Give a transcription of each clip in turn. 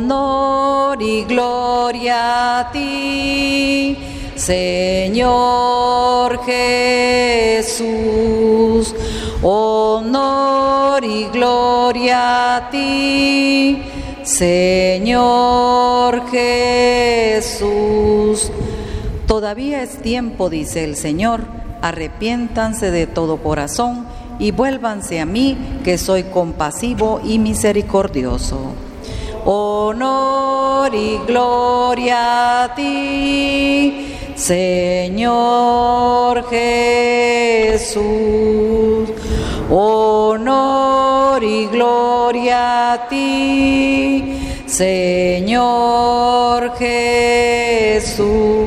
honor y gloria a ti, Señor Jesús. Honor y gloria a ti, Señor Jesús. Todavía es tiempo, dice el Señor, arrepiéntanse de todo corazón y vuélvanse a mí, que soy compasivo y misericordioso. Honor y gloria a ti, Señor Jesús. Honor y gloria a ti, Señor Jesús.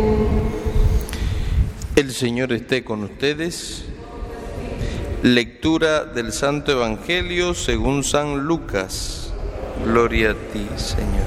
El Señor esté con ustedes. Lectura del Santo Evangelio según San Lucas. Gloria a ti, Señor.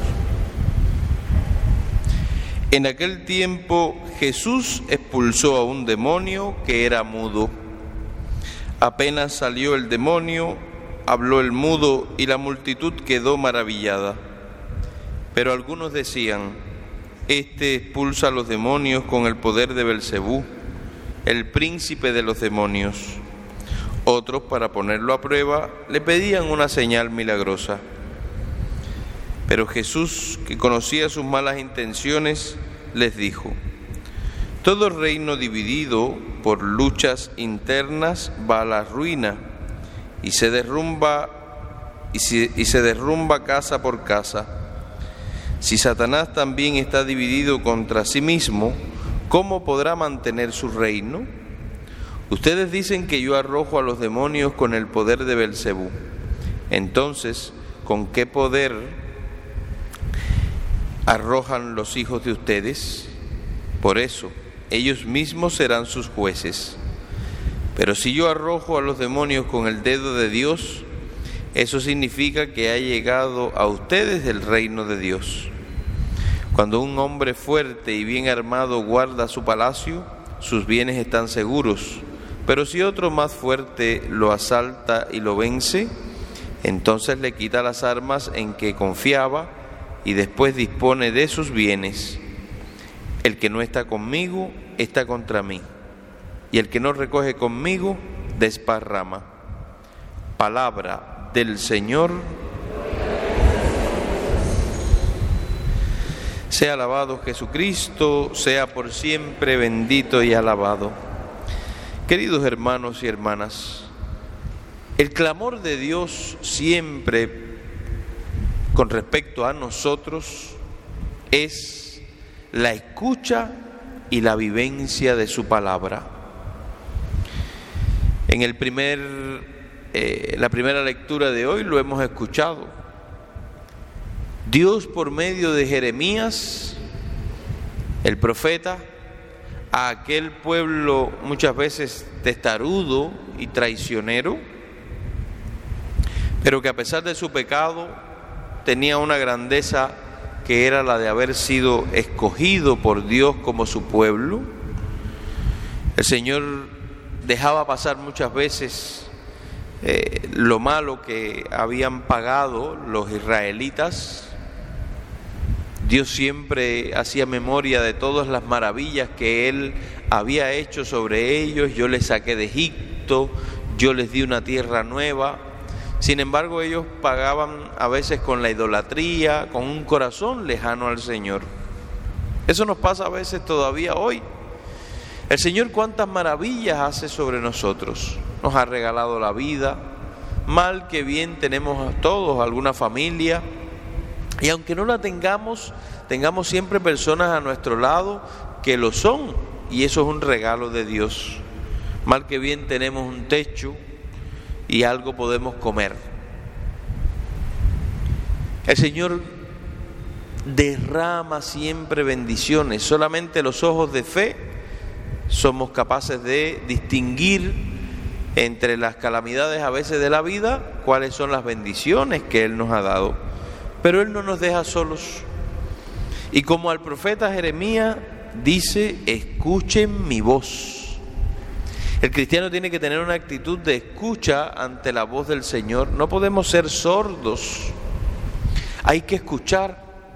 En aquel tiempo Jesús expulsó a un demonio que era mudo. Apenas salió el demonio, habló el mudo y la multitud quedó maravillada. Pero algunos decían: este expulsa a los demonios con el poder de Belcebú, el príncipe de los demonios. Otros, para ponerlo a prueba, le pedían una señal milagrosa. Pero Jesús, que conocía sus malas intenciones, les dijo: todo reino dividido por luchas internas va a la ruina y se derrumba casa por casa. Si Satanás también está dividido contra sí mismo, ¿cómo podrá mantener su reino? Ustedes dicen que yo arrojo a los demonios con el poder de Belcebú. Entonces, ¿con qué poder arrojan los hijos de ustedes? Por eso, ellos mismos serán sus jueces. Pero si yo arrojo a los demonios con el dedo de Dios, eso significa que ha llegado a ustedes el reino de Dios. Cuando un hombre fuerte y bien armado guarda su palacio, sus bienes están seguros. Pero si otro más fuerte lo asalta y lo vence, entonces le quita las armas en que confiaba y después dispone de sus bienes. El que no está conmigo está contra mí, y el que no recoge conmigo desparrama. Palabra del Señor. Sea alabado Jesucristo, sea por siempre bendito y alabado. Queridos hermanos y hermanas, el clamor de Dios siempre con respecto a nosotros es la escucha y la vivencia de su palabra. En la primera lectura de hoy lo hemos escuchado. Dios, por medio de Jeremías, el profeta, a aquel pueblo muchas veces testarudo y traicionero, pero que a pesar de su pecado tenía una grandeza que era la de haber sido escogido por Dios como su pueblo. El Señor dejaba pasar muchas veces lo malo que habían pagado los israelitas. Dios siempre hacía memoria de todas las maravillas que Él había hecho sobre ellos. Yo les saqué de Egipto, yo les di una tierra nueva. Sin embargo, ellos pagaban a veces con la idolatría, con un corazón lejano al Señor. Eso nos pasa a veces todavía hoy. El Señor cuántas maravillas hace sobre nosotros. Nos ha regalado la vida, mal que bien tenemos todos alguna familia, y aunque no la tengamos siempre personas a nuestro lado que lo son, y eso es un regalo de Dios. Mal que bien tenemos un techo y algo podemos comer. El Señor derrama siempre bendiciones. Solamente los ojos de fe somos capaces de distinguir entre las calamidades a veces de la vida cuáles son las bendiciones que Él nos ha dado. Pero Él no nos deja solos. Y como al profeta Jeremías dice: escuchen mi voz. El cristiano tiene que tener una actitud de escucha ante la voz del Señor. No podemos ser sordos. Hay que escuchar.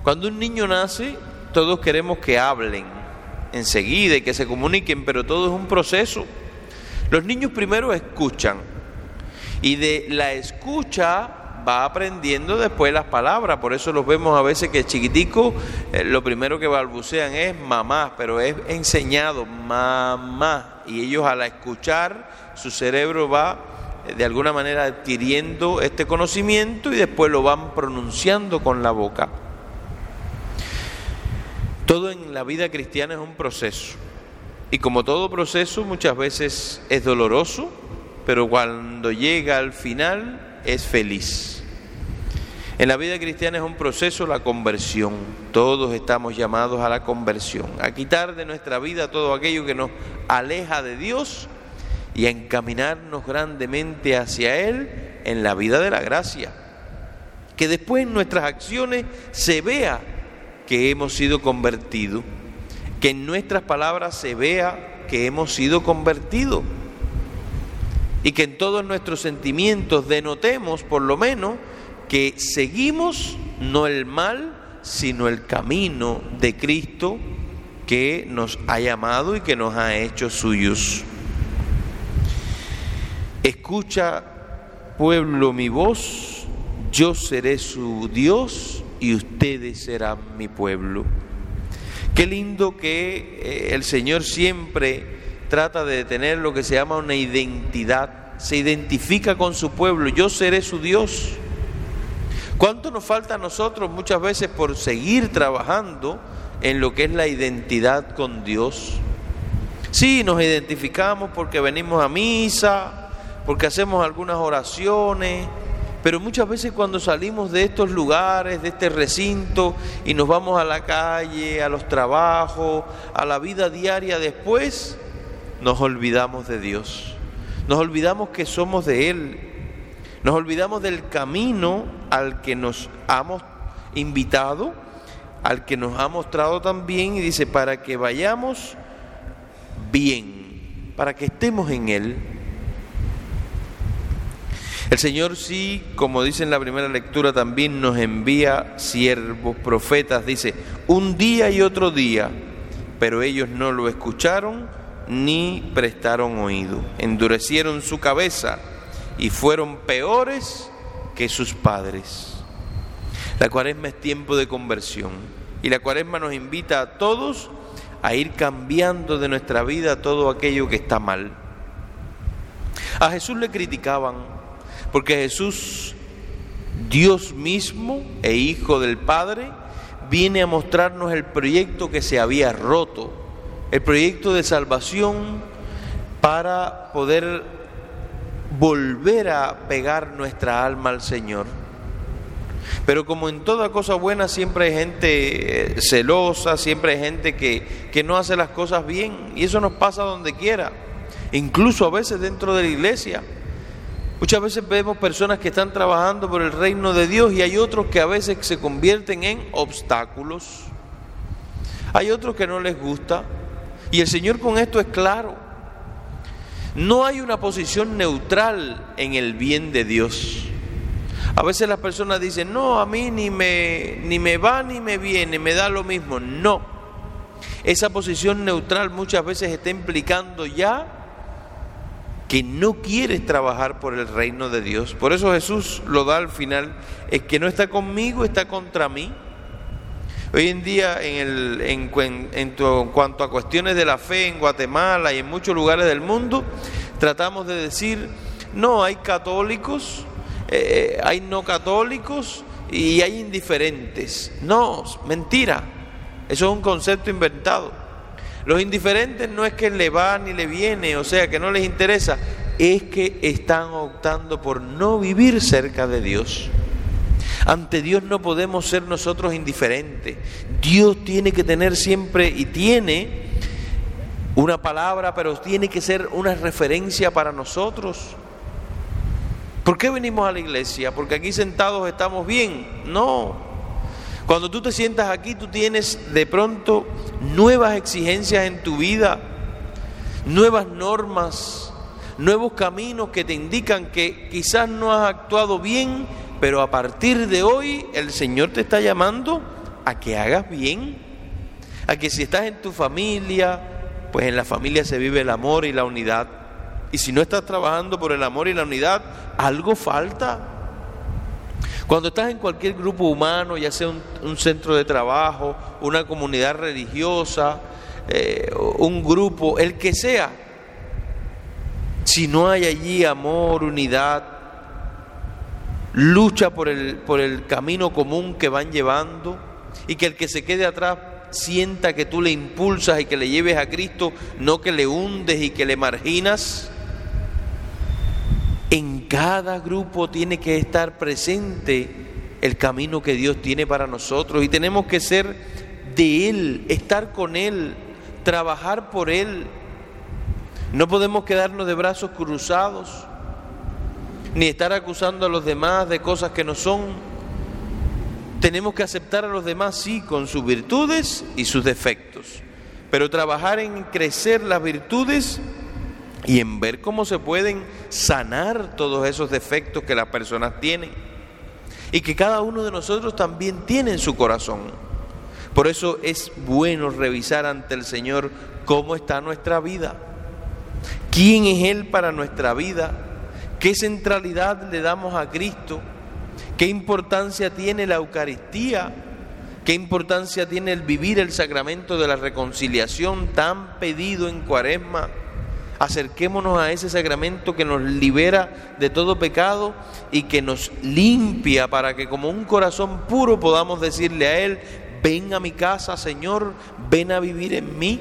Cuando un niño nace, todos queremos que hablen enseguida y que se comuniquen, pero todo es un proceso. Los niños primero escuchan y de la escucha va aprendiendo después las palabras. Por eso los vemos a veces que chiquiticos lo primero que balbucean es mamá, pero es enseñado mamá, y ellos al escuchar su cerebro va de alguna manera adquiriendo este conocimiento y después lo van pronunciando con la boca. Todo en la vida cristiana es un proceso, y como todo proceso muchas veces es doloroso, pero cuando llega al final es feliz. En la vida cristiana es un proceso la conversión. Todos estamos llamados a la conversión, a quitar de nuestra vida todo aquello que nos aleja de Dios y a encaminarnos grandemente hacia Él en la vida de la gracia. Que después en nuestras acciones se vea que hemos sido convertidos, que en nuestras palabras se vea que hemos sido convertidos, y que en todos nuestros sentimientos denotemos por lo menos que seguimos no el mal, sino el camino de Cristo que nos ha llamado y que nos ha hecho suyos. Escucha, pueblo, mi voz, yo seré su Dios y ustedes serán mi pueblo. Qué lindo que el Señor siempre trata de tener lo que se llama una identidad, se identifica con su pueblo, yo seré su Dios. ¿Cuánto nos falta a nosotros muchas veces por seguir trabajando en lo que es la identidad con Dios? Sí, nos identificamos porque venimos a misa, porque hacemos algunas oraciones, pero muchas veces cuando salimos de estos lugares, de este recinto, y nos vamos a la calle, a los trabajos, a la vida diaria después, nos olvidamos de Dios, nos olvidamos que somos de Él, nos olvidamos del camino al que nos hemos invitado, al que nos ha mostrado también, y dice, para que vayamos bien, para que estemos en Él. El Señor sí, como dice en la primera lectura, también nos envía siervos, profetas, dice, un día y otro día, pero ellos no lo escucharon ni prestaron oído, endurecieron su cabeza y fueron peores que sus padres. La Cuaresma es tiempo de conversión, y la Cuaresma nos invita a todos a ir cambiando de nuestra vida todo aquello que está mal. A Jesús le criticaban, porque Jesús, Dios mismo e Hijo del Padre, viene a mostrarnos el proyecto que se había roto, el proyecto de salvación para poder volver a pegar nuestra alma al Señor. Pero como en toda cosa buena siempre hay gente celosa, siempre hay gente que no hace las cosas bien, y eso nos pasa donde quiera, incluso a veces dentro de la iglesia. Muchas veces vemos personas que están trabajando por el reino de Dios y hay otros que a veces se convierten en obstáculos. Hay otros que no les gusta, y el Señor con esto es claro. No hay una posición neutral en el bien de Dios. A veces las personas dicen, no, a mí ni me va ni me viene, me da lo mismo. No, esa posición neutral muchas veces está implicando ya que no quieres trabajar por el reino de Dios. Por eso Jesús lo da al final, es que no está conmigo, está contra mí. Hoy en día en cuanto a cuestiones de la fe en Guatemala y en muchos lugares del mundo, tratamos de decir, no, hay católicos, hay no católicos y hay indiferentes. No, mentira, eso es un concepto inventado. Los indiferentes no es que le va ni le viene, o sea, que no les interesa, es que están optando por no vivir cerca de Dios. Ante Dios no podemos ser nosotros indiferentes. Dios tiene que tener siempre, y tiene una palabra, pero tiene que ser una referencia para nosotros. ¿Por qué venimos a la iglesia? ¿Porque aquí sentados estamos bien? No. Cuando tú te sientas aquí, tú tienes de pronto nuevas exigencias en tu vida, nuevas normas, nuevos caminos que te indican que quizás no has actuado bien, pero a partir de hoy el Señor te está llamando a que hagas bien, a que si estás en tu familia, pues en la familia se vive el amor y la unidad. Y si no estás trabajando por el amor y la unidad, algo falta. Cuando estás en cualquier grupo humano, ya sea un centro de trabajo, una comunidad religiosa, un grupo, el que sea, si no hay allí amor, unidad, lucha por el camino común que van llevando, y que el que se quede atrás sienta que tú le impulsas y que le lleves a Cristo, no que le hundes y que le marginas. En cada grupo tiene que estar presente el camino que Dios tiene para nosotros, y tenemos que ser de Él, estar con Él, trabajar por Él. No podemos quedarnos de brazos cruzados, ni estar acusando a los demás de cosas que no son. Tenemos que aceptar a los demás, sí, con sus virtudes y sus defectos, pero trabajar en crecer las virtudes y en ver cómo se pueden sanar todos esos defectos que las personas tienen y que cada uno de nosotros también tiene en su corazón. Por eso es bueno revisar ante el Señor cómo está nuestra vida, quién es Él para nuestra vida, qué centralidad le damos a Cristo, qué importancia tiene la Eucaristía, qué importancia tiene el vivir el sacramento de la reconciliación tan pedido en Cuaresma. Acerquémonos a ese sacramento que nos libera de todo pecado y que nos limpia, para que como un corazón puro podamos decirle a Él: ven a mi casa, Señor, ven a vivir en mí.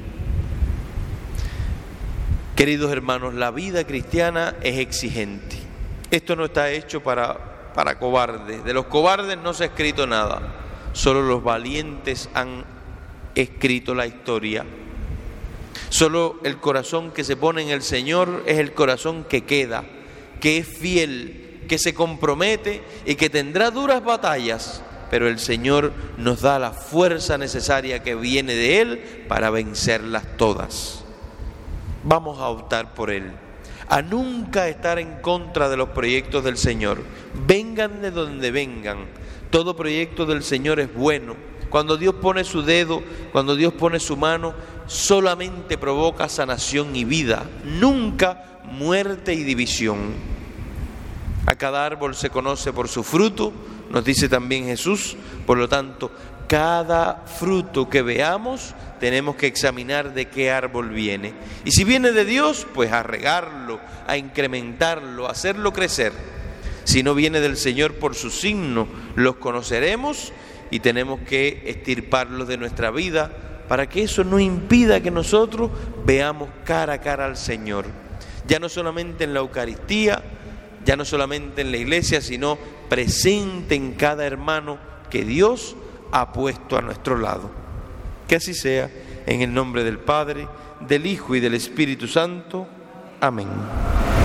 Queridos hermanos, la vida cristiana es exigente. Esto no está hecho para cobardes. De los cobardes no se ha escrito nada. Solo los valientes han escrito la historia. Solo el corazón que se pone en el Señor es el corazón que queda, que es fiel, que se compromete y que tendrá duras batallas, pero el Señor nos da la fuerza necesaria que viene de Él para vencerlas todas. Vamos a optar por Él, a nunca estar en contra de los proyectos del Señor. Vengan de donde vengan, todo proyecto del Señor es bueno. Cuando Dios pone su dedo, cuando Dios pone su mano, solamente provoca sanación y vida, nunca muerte y división. A cada árbol se conoce por su fruto, nos dice también Jesús. Por lo tanto, cada fruto que veamos tenemos que examinar de qué árbol viene. Y si viene de Dios, pues a regarlo, a incrementarlo, a hacerlo crecer. Si no viene del Señor, por su signo los conoceremos y tenemos que extirparlos de nuestra vida, para que eso no impida que nosotros veamos cara a cara al Señor, ya no solamente en la Eucaristía, ya no solamente en la iglesia, sino presente en cada hermano que Dios ha puesto a nuestro lado. Que así sea, en el nombre del Padre, del Hijo y del Espíritu Santo. Amén.